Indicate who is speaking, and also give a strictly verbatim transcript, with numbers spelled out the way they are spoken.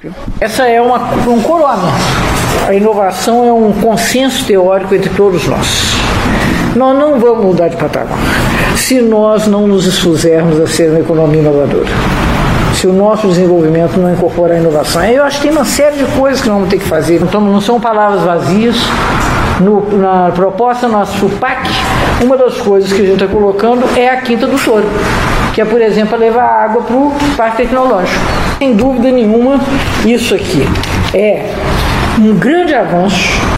Speaker 1: Essa é uma, um coroamento. A inovação é um consenso teórico entre todos nós. Nós não vamos mudar de patamar se nós não nos expusermos a ser uma economia inovadora, se o nosso desenvolvimento não incorporar a inovação. Eu acho que tem uma série de coisas que nós vamos ter que fazer. Então, não são palavras vazias. No, na proposta nossa P A C, uma das coisas que a gente está colocando é a Quinta do Soro, que é, por exemplo, levar água para o Parque Tecnológico. Sem dúvida nenhuma, isso aqui é um grande avanço